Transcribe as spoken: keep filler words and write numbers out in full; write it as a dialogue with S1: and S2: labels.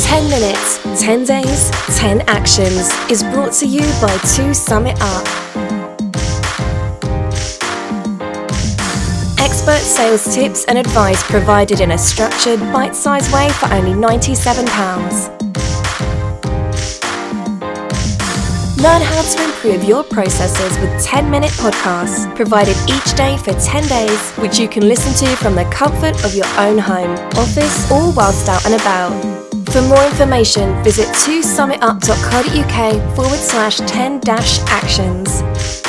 S1: ten minutes, ten days, ten actions is brought to you by two Summit Up. Expert sales tips and advice provided in a structured, bite-sized way for only ninety-seven pounds. Learn how to improve your processes with ten-minute podcasts provided each day for ten days, which you can listen to from the comfort of your own home, office, or whilst out and about. For more information, visit two summit up dot co dot uk forward slash ten dash actions.